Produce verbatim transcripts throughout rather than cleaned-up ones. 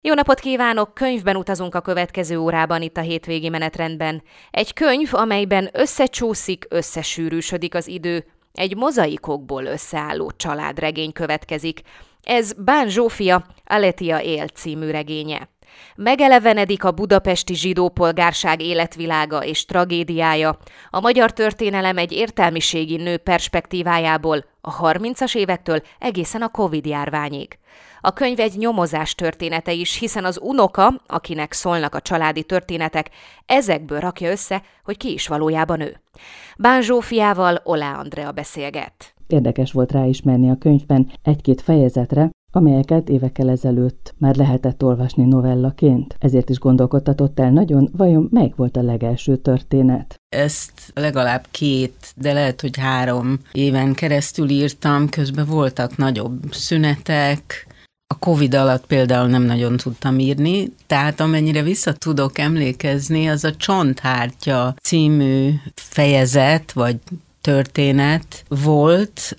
Jó napot kívánok! Könyvben utazunk a következő órában itt a hétvégi menetrendben. Egy könyv, amelyben összecsúszik, összesűrűsödik az idő. Egy mozaikokból összeálló családregény következik. Ez Bán Zsófia, Aletia él című regénye. Megelevenedik a budapesti zsidó polgárság életvilága és tragédiája, a magyar történelem egy értelmiségi nő perspektívájából a harmincas évektől egészen a Covid-járványig. A könyv egy nyomozás története is, hiszen az unoka, akinek szólnak a családi történetek, ezekből rakja össze, hogy ki is valójában ő. Bán Zsófiával Olá Andrea beszélget. Érdekes volt ráismerni a könyvben egy-két fejezetre, amelyeket évekkel ezelőtt már lehetett olvasni novellaként. Ezért is gondolkodtatott el nagyon, vajon melyik volt a legelső történet? Ezt legalább két, de lehet, hogy három éven keresztül írtam, közben voltak nagyobb szünetek. A Covid alatt például nem nagyon tudtam írni, tehát amennyire vissza tudok emlékezni, az a Csonthártya című fejezet, vagy történet volt,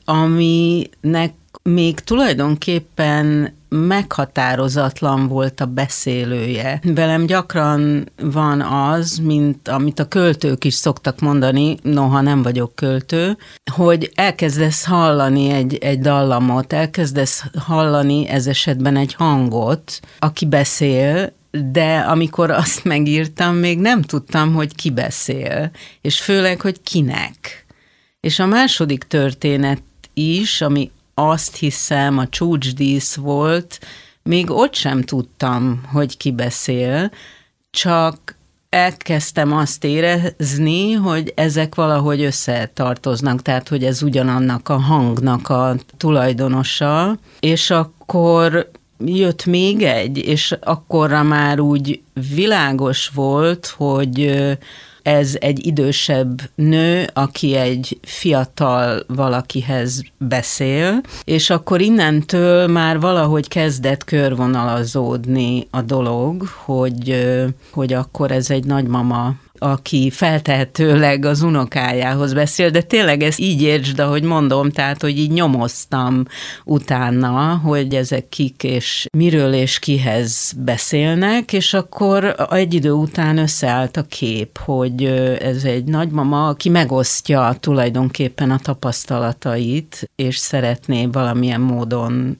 aminek még tulajdonképpen meghatározatlan volt a beszélője. Velem gyakran van az, mint amit a költők is szoktak mondani, noha nem vagyok költő, hogy elkezdesz hallani egy, egy dallamot, elkezdesz hallani ez esetben egy hangot, aki beszél, de amikor azt megírtam, még nem tudtam, hogy ki beszél, és főleg, hogy kinek. És a második történet is, ami azt hiszem a csúcsdísz volt, még ott sem tudtam, hogy ki beszél, csak elkezdtem azt érezni, hogy ezek valahogy összetartoznak, tehát hogy ez ugyanannak a hangnak a tulajdonosa, és akkor jött még egy, és akkorra már úgy világos volt, hogy ez egy idősebb nő, aki egy fiatal valakihez beszél, és akkor innentől már valahogy kezdett körvonalazódni a dolog, hogy, hogy akkor ez egy nagymama, aki feltehetőleg az unokájához beszél, de tényleg ezt így értsd, ahogy mondom, tehát, hogy így nyomoztam utána, hogy ezek kik és miről és kihez beszélnek, és akkor egy idő után összeállt a kép, hogy ez egy nagymama, aki megosztja tulajdonképpen a tapasztalatait, és szeretné valamilyen módon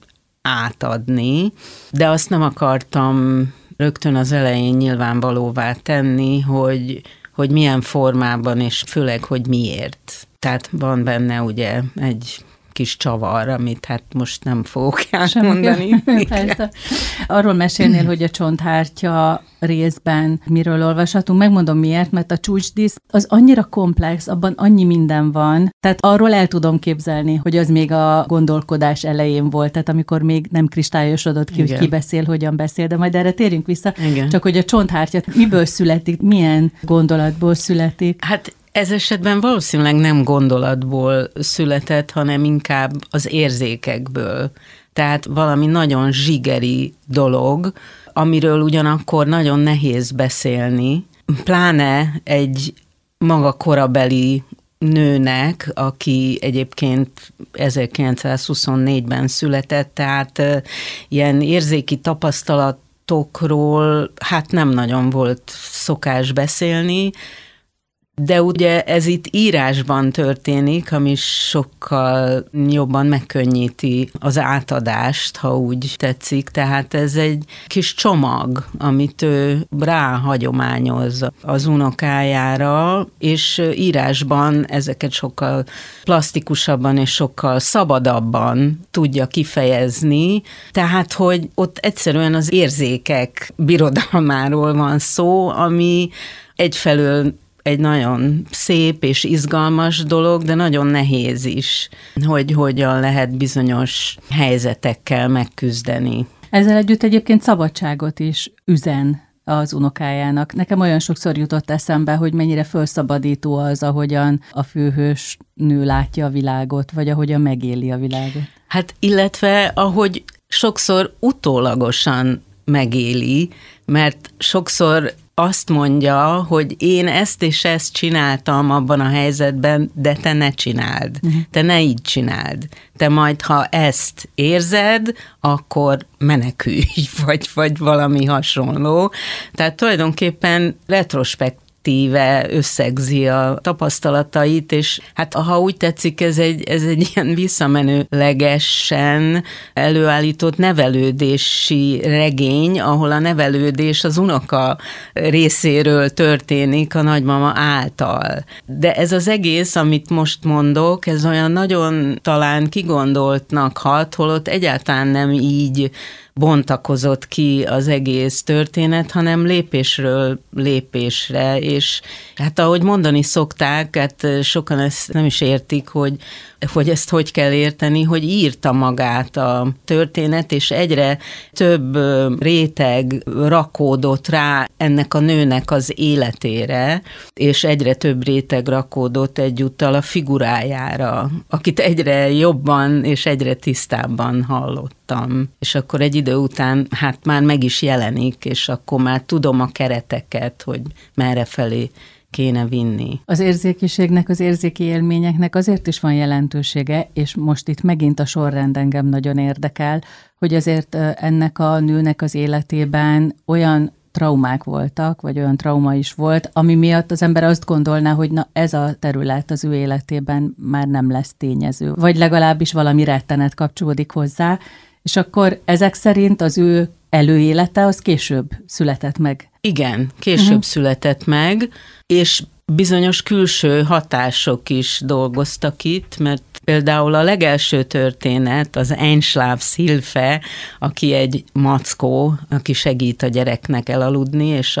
átadni, de azt nem akartam rögtön az elején nyilvánvalóvá tenni, hogy, hogy milyen formában, és főleg, hogy miért. Tehát van benne ugye egy kis csavar, amit hát most nem fogok elmondani. Persze. Arról mesélnél, hogy a Csonthártya részben miről olvashatunk. Megmondom miért, mert a csúcsdísz az annyira komplex, abban annyi minden van, tehát arról el tudom képzelni, hogy az még a gondolkodás elején volt, tehát amikor még nem kristályosodott ki, igen, hogy ki beszél, hogyan beszél, de majd erre térjünk vissza. Igen. Csak hogy a Csonthártya miből születik, milyen gondolatból születik? Hát ez esetben valószínűleg nem gondolatból született, hanem inkább az érzékekből. Tehát valami nagyon zsigeri dolog, amiről ugyanakkor nagyon nehéz beszélni, pláne egy maga korabeli nőnek, aki egyébként ezerkilencszázhuszonnégyben született, tehát ilyen érzéki tapasztalatokról hát nem nagyon volt szokás beszélni, de ugye ez itt írásban történik, ami sokkal jobban megkönnyíti az átadást, ha úgy tetszik. Tehát ez egy kis csomag, amit ő ráhagyományoz az unokájára, és írásban ezeket sokkal plastikusabban és sokkal szabadabban tudja kifejezni. Tehát, hogy ott egyszerűen az érzékek birodalmáról van szó, ami egyfelől egy nagyon szép és izgalmas dolog, de nagyon nehéz is, hogy hogyan lehet bizonyos helyzetekkel megküzdeni. Ezzel együtt egyébként szabadságot is üzen az unokájának. Nekem olyan sokszor jutott eszembe, hogy mennyire felszabadító az, ahogyan a főhős nő látja a világot, vagy ahogyan megéli a világot. Hát illetve, ahogy sokszor utólagosan megéli, mert sokszor azt mondja, hogy én ezt és ezt csináltam abban a helyzetben, de te ne csináld. Uh-huh. Te ne így csináld. Te majd, ha ezt érzed, akkor menekülj, vagy, vagy valami hasonló. Tehát tulajdonképpen retrospekt összegzi a tapasztalatait, és hát ha úgy tetszik, ez egy, ez egy ilyen visszamenőlegesen előállított nevelődési regény, ahol a nevelődés az unoka részéről történik a nagymama által. De ez az egész, amit most mondok, ez olyan nagyon talán kigondoltnak hat, holott egyáltalán nem így bontakozott ki az egész történet, hanem lépésről lépésre, és hát ahogy mondani szokták, hát sokan ezt nem is értik, hogy, hogy ezt hogy kell érteni, hogy írta magát a történet, és egyre több réteg rakódott rá ennek a nőnek az életére, és egyre több réteg rakódott egyúttal a figurájára, akit egyre jobban és egyre tisztábban hallottam. És akkor egy idő után hát már meg is jelenik, és akkor már tudom a kereteket, hogy merre felé kéne vinni. Az érzékiségnek, az érzéki élményeknek azért is van jelentősége, és most itt megint a sorrend engem nagyon érdekel, hogy azért ennek a nőnek az életében olyan traumák voltak, vagy olyan trauma is volt, ami miatt az ember azt gondolná, hogy na ez a terület az ő életében már nem lesz tényező, vagy legalábbis valami rettenet kapcsolódik hozzá, és akkor ezek szerint az ő előélete az később született meg. Igen, később uh-huh. született meg, és bizonyos külső hatások is dolgoztak itt, mert például a legelső történet, az Einschlaf Hilfe, aki egy mackó, aki segít a gyereknek elaludni, és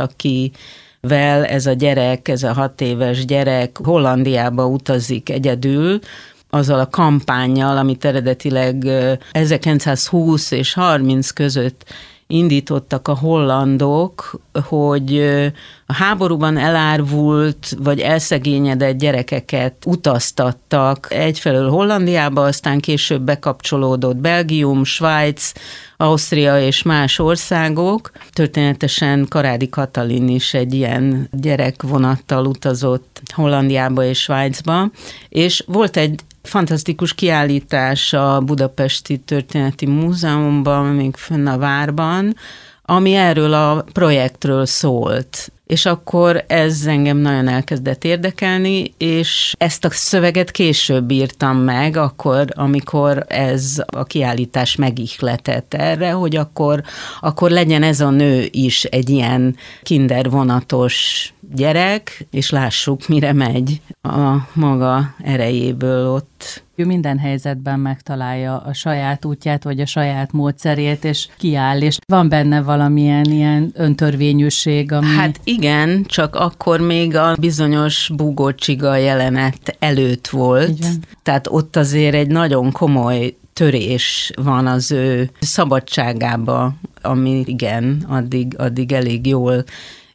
akivel ez a gyerek, ez a hat éves gyerek Hollandiába utazik egyedül, azzal a kampánnyal, amit eredetileg ezerkilencszázhúsz és harminc között indítottak a hollandok, hogy a háborúban elárvult vagy elszegényedett gyerekeket utaztattak egyfelől Hollandiába, aztán később bekapcsolódott Belgium, Svájc, Ausztria és más országok. Történetesen Karádi Katalin is egy ilyen gyerekvonattal utazott Hollandiába és Svájcba, és volt egy fantasztikus kiállítás a Budapesti Történeti Múzeumban, még fönn a várban, ami erről a projektről szólt. És akkor ez engem nagyon elkezdett érdekelni, és ezt a szöveget később írtam meg, akkor, amikor ez a kiállítás megihletett erre, hogy akkor, akkor legyen ez a nő is egy ilyen kindervonatos gyerek, és lássuk, mire megy a maga erejéből ott. Ő minden helyzetben megtalálja a saját útját, vagy a saját módszerét, és kiáll, és van benne valamilyen ilyen öntörvényűség, ami... Hát igen, csak akkor még a bizonyos búgócsiga jelenet előtt volt, igen. Tehát ott azért egy nagyon komoly törés van az ő szabadságába, ami igen, addig, addig elég jól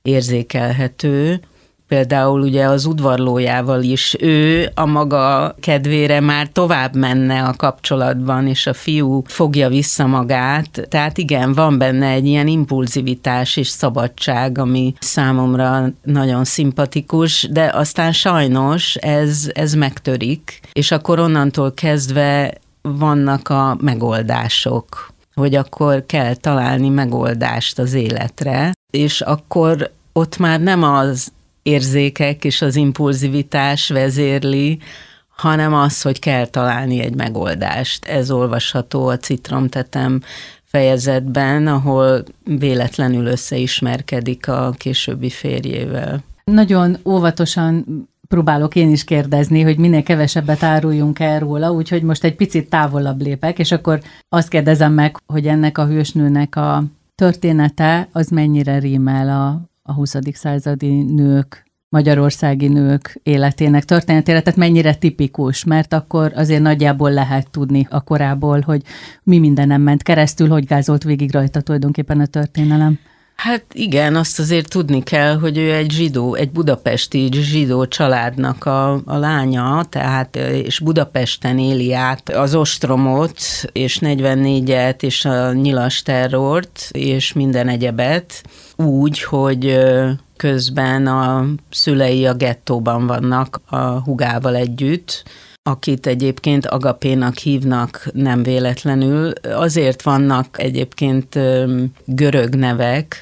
érzékelhető. Például ugye az udvarlójával is ő a maga kedvére már tovább menne a kapcsolatban, és a fiú fogja vissza magát. Tehát igen, van benne egy ilyen impulzivitás és szabadság, ami számomra nagyon szimpatikus, de aztán sajnos ez, ez megtörik, és akkor onnantól kezdve vannak a megoldások, hogy akkor kell találni megoldást az életre, és akkor ott már nem az érzékek és az impulzivitás vezérli, hanem az, hogy kell találni egy megoldást. Ez olvasható a Citromtetem fejezetben, ahol véletlenül összeismerkedik a későbbi férjével. Nagyon óvatosan próbálok én is kérdezni, hogy minél kevesebbet áruljunk el róla, úgyhogy most egy picit távolabb lépek, és akkor azt kérdezem meg, hogy ennek a hősnőnek a története az mennyire rímel a a huszadik századi nők, magyarországi nők életének történetére, tehát mennyire tipikus, mert akkor azért nagyjából lehet tudni a korából, hogy mi mindenem ment keresztül, hogy gázolt végig rajta tulajdonképpen a történelem. Hát igen, azt azért tudni kell, hogy ő egy zsidó, egy budapesti zsidó családnak a, a lánya, tehát és Budapesten éli át az ostromot, és negyvennégyet, és a nyilas terrort, és minden egyebet, úgy, hogy közben a szülei a gettóban vannak a húgával együtt, akit egyébként Agapénak hívnak nem véletlenül. Azért vannak egyébként görög nevek,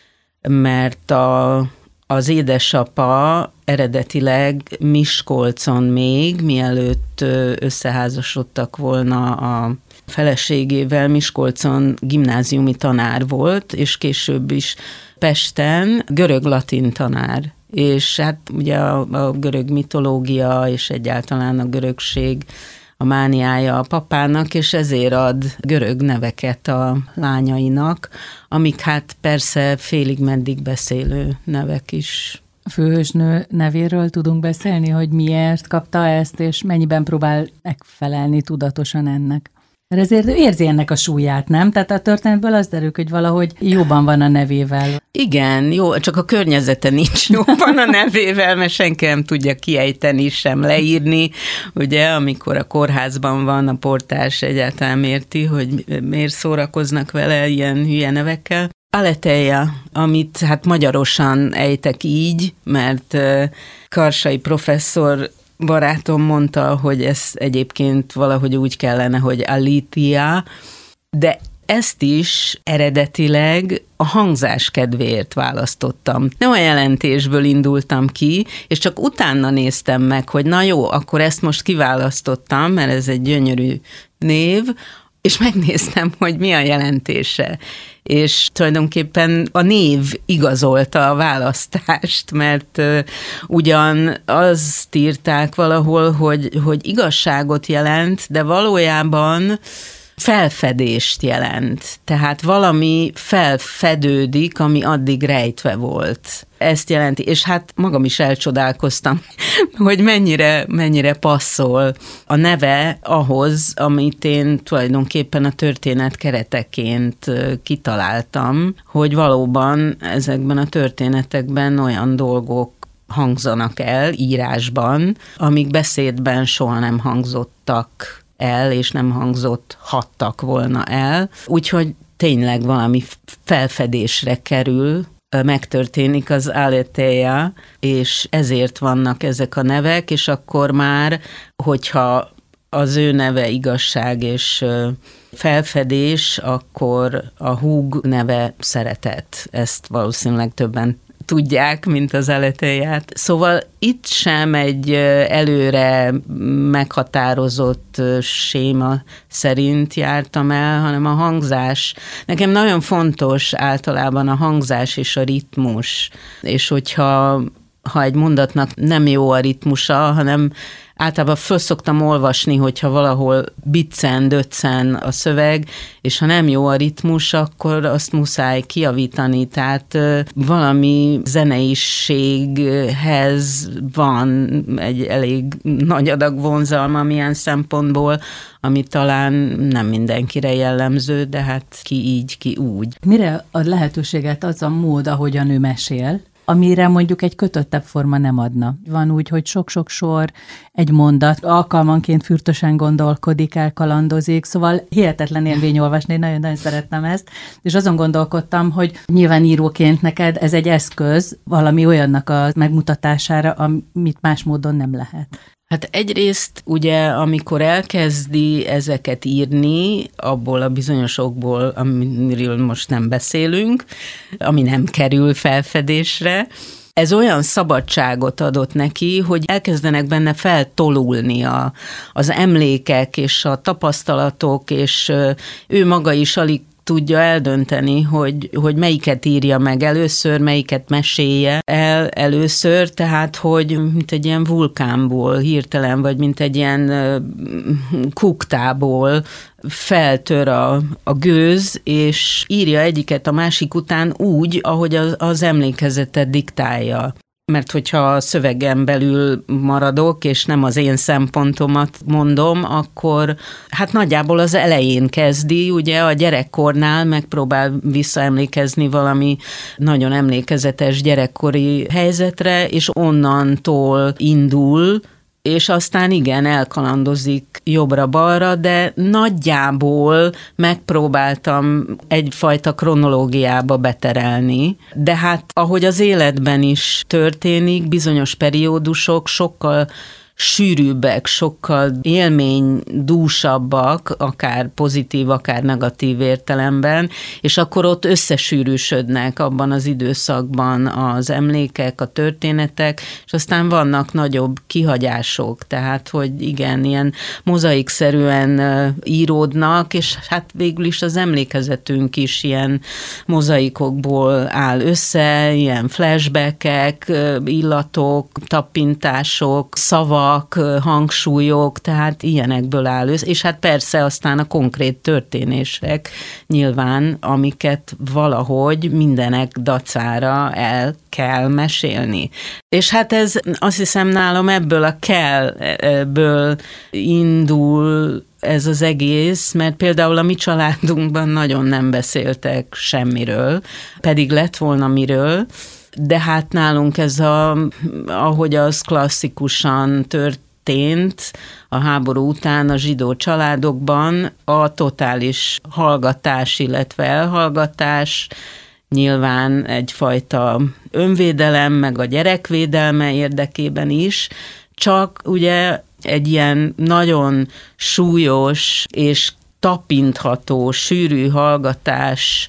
mert a, az édesapa eredetileg Miskolcon még, mielőtt összeházasodtak volna a feleségével, Miskolcon gimnáziumi tanár volt, és később is Pesten görög-latin tanár. És hát ugye a, a görög mitológia és egyáltalán a görögség a mániája a papának, és ezért ad görög neveket a lányainak, amik hát persze félig meddig beszélő nevek is. A főhősnő nevéről tudunk beszélni, hogy miért kapta ezt, és mennyiben próbál megfelelni tudatosan ennek? Mert ezért érzi ennek a súlyát, nem? Tehát a történetből az derül, hogy valahogy jóban van a nevével. Igen, jó, csak a környezete nincs jóban a nevével, mert senki nem tudja kiejteni, sem leírni. Ugye, amikor a kórházban van, a portás egyáltalán érti, hogy miért szórakoznak vele ilyen hülye nevekkel. Aletheia, amit hát magyarosan ejtek így, mert Karsai professzor barátom mondta, hogy ez egyébként valahogy úgy kellene, hogy Aletheia, de ezt is eredetileg a hangzás kedvéért választottam. Nem a jelentésből indultam ki, és csak utána néztem meg, hogy na jó, akkor ezt most kiválasztottam, mert ez egy gyönyörű név, és megnéztem, hogy mi a jelentése. És tulajdonképpen a név igazolta a választást, mert uh, ugyan azt írták valahol, hogy, hogy igazságot jelent, de valójában felfedést jelent. Tehát valami felfedődik, ami addig rejtve volt. Ezt jelenti, és hát magam is elcsodálkoztam, hogy mennyire, mennyire passzol a neve ahhoz, amit én tulajdonképpen a történet kereteként kitaláltam, hogy valóban ezekben a történetekben olyan dolgok hangzanak el írásban, amik beszédben soha nem hangzottak el, és nem hangzott hattak volna el. Úgyhogy tényleg valami felfedésre kerül, megtörténik az Aletheia, és ezért vannak ezek a nevek, és akkor már, hogyha az ő neve igazság és felfedés, akkor a húg neve szeretet. Ezt valószínűleg többen tudják, mint az Aletheiát. Szóval itt sem egy előre meghatározott séma szerint jártam el, hanem a hangzás. Nekem nagyon fontos általában a hangzás és a ritmus, és hogyha ha egy mondatnak nem jó a ritmusa, hanem általában föl szoktam olvasni, hogyha valahol biccen, döccen a szöveg, és ha nem jó a ritmus, akkor azt muszáj kijavítani. Tehát valami zeneiséghez van egy elég nagy adag vonzalma milyen szempontból, ami talán nem mindenkire jellemző, de hát ki így, ki úgy. Mire ad lehetőséget az a mód, ahogyan ő mesél, amire mondjuk egy kötöttebb forma nem adna. Van úgy, hogy sok-sok sor, egy mondat, alkalmanként fürtösen gondolkodik, elkalandozik, szóval hihetetlen élmény olvasni, nagyon-nagyon szerettem ezt, és azon gondolkodtam, hogy nyilván íróként neked ez egy eszköz valami olyannak a megmutatására, amit más módon nem lehet. Hát egyrészt ugye, amikor elkezdi ezeket írni, abból a bizonyosokból, amiről most nem beszélünk, ami nem kerül felfedésre, ez olyan szabadságot adott neki, hogy elkezdenek benne feltolulni a, az emlékek és a tapasztalatok, és ő maga is alig tudja eldönteni, hogy, hogy melyiket írja meg először, melyiket mesélje el először, tehát, hogy mint egy ilyen vulkánból hirtelen, vagy mint egy ilyen kuktából feltör a, a gőz, és írja egyiket a másik után úgy, ahogy az, az emlékezete diktálja. Mert hogyha a szövegen belül maradok, és nem az én szempontomat mondom, akkor hát nagyjából az elején kezdi, ugye a gyerekkornál megpróbál visszaemlékezni valami nagyon emlékezetes gyerekkori helyzetre, és onnantól indul, és aztán igen, elkalandozik jobbra-balra, de nagyjából megpróbáltam egyfajta kronológiába beterelni, de hát ahogy az életben is történik, bizonyos periódusok sokkal sűrűbbek, sokkal élménydúsabbak, akár pozitív, akár negatív értelemben, és akkor ott összesűrűsödnek abban az időszakban az emlékek, a történetek, és aztán vannak nagyobb kihagyások, tehát, hogy igen, ilyen mozaikszerűen íródnak, és hát végül is az emlékezetünk is ilyen mozaikokból áll össze, ilyen flashbackek, illatok, tappintások, szavak, hangsúlyok, tehát ilyenekből áll össze, és hát persze aztán a konkrét történések nyilván, amiket valahogy mindenek dacára el kell mesélni. És hát ez azt hiszem nálam ebből a kell-ből indul ez az egész, mert például a mi családunkban nagyon nem beszéltek semmiről, pedig lett volna miről, de hát nálunk ez a, ahogy az klasszikusan történt a háború után a zsidó családokban, a totális hallgatás, illetve elhallgatás, nyilván egyfajta önvédelem, meg a gyerekvédelme érdekében is, csak ugye egy ilyen nagyon súlyos és tapintható, sűrű hallgatás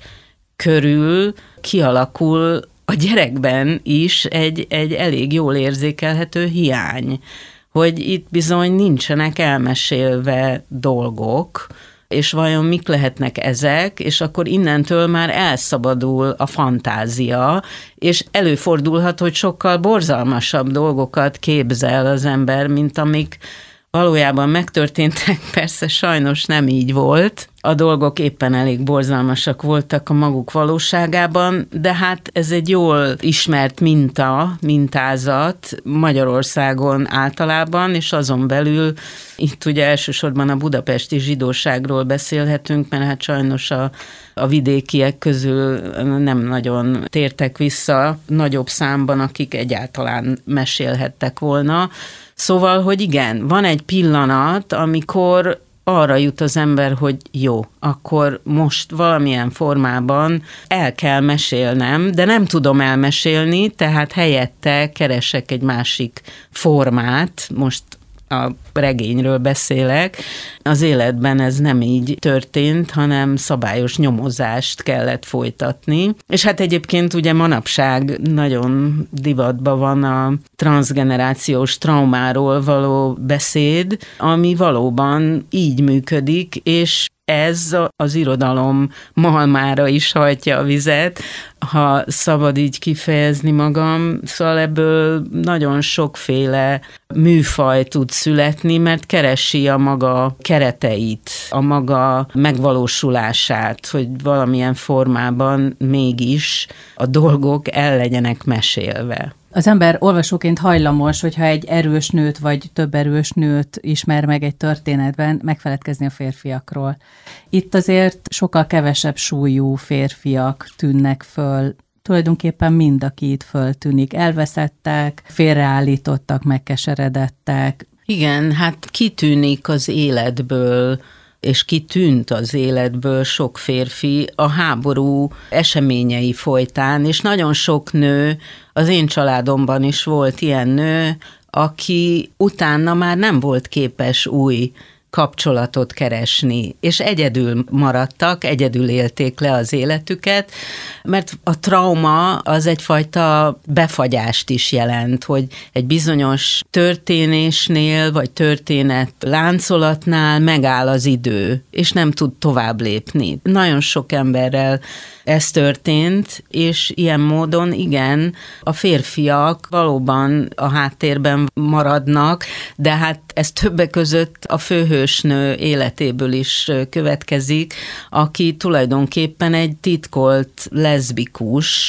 körül kialakul a gyerekben is egy, egy elég jól érzékelhető hiány, hogy itt bizony nincsenek elmesélve dolgok, és vajon mik lehetnek ezek, és akkor innentől már elszabadul a fantázia, és előfordulhat, hogy sokkal borzalmasabb dolgokat képzel az ember, mint amik valójában megtörténtek, persze sajnos nem így volt. A dolgok éppen elég borzalmasak voltak a maguk valóságában, de hát ez egy jól ismert minta, mintázat Magyarországon általában, és azon belül itt ugye elsősorban a budapesti zsidóságról beszélhetünk, mert hát sajnos a, a vidékiek közül nem nagyon tértek vissza nagyobb számban, akik egyáltalán mesélhettek volna. Szóval, hogy igen, van egy pillanat, amikor arra jut az ember, hogy jó, akkor most valamilyen formában el kell mesélnem, de nem tudom elmesélni, tehát helyette keresek egy másik formát, most a regényről beszélek. Az életben ez nem így történt, hanem szabályos nyomozást kellett folytatni. És hát egyébként ugye manapság nagyon divatban van a transzgenerációs traumáról való beszéd, ami valóban így működik, és ez az irodalom malmára is hajtja a vizet, ha szabad így kifejezni magam. Szóval ebből nagyon sokféle műfaj tud születni, mert keresi a maga kereteit, a maga megvalósulását, hogy valamilyen formában mégis a dolgok el legyenek mesélve. Az ember olvasóként hajlamos, hogyha egy erős nőt vagy több erős nőt ismer meg egy történetben, megfeledkezni a férfiakról. Itt azért sokkal kevesebb súlyú férfiak tűnnek föl, tulajdonképpen mind, aki itt föltűnik. Elveszettek, félreállítottak, megkeseredettek. Igen, hát kitűnik az életből, és kitűnt az életből sok férfi a háború eseményei folytán, és nagyon sok nő, az én családomban is volt ilyen nő, aki utána már nem volt képes új kapcsolatot keresni, és egyedül maradtak, egyedül élték le az életüket, mert a trauma az egyfajta befagyást is jelent, hogy egy bizonyos történésnél, vagy történet láncolatnál megáll az idő, és nem tud tovább lépni. Nagyon sok emberrel ez történt, és ilyen módon igen, a férfiak valóban a háttérben maradnak, de hát ez többek között a főhősnő életéből is következik, aki tulajdonképpen egy titkolt leszbikus,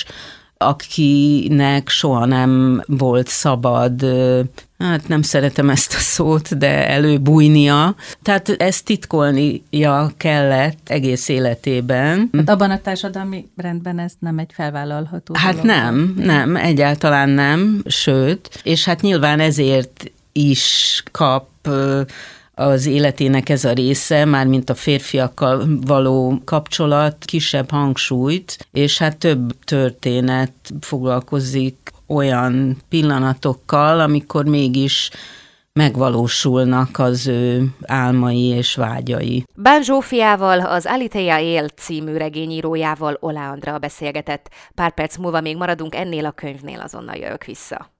akinek soha nem volt szabad, hát nem szeretem ezt a szót, de előbújnia. Tehát ezt titkolnia kellett egész életében. Hát abban a társadalmi rendben ez nem egy felvállalható Hát dolog. nem, nem, egyáltalán nem, sőt, és hát nyilván ezért is kap az életének ez a része, mármint a férfiakkal való kapcsolat kisebb hangsúlyt, és hát több történet foglalkozik olyan pillanatokkal, amikor mégis megvalósulnak az ő álmai és vágyai. Bán Zsófiával, az Alitheia él című regényírójával Oláh Andrea beszélgetett. Pár perc múlva még maradunk ennél a könyvnél, azonnal jövök vissza.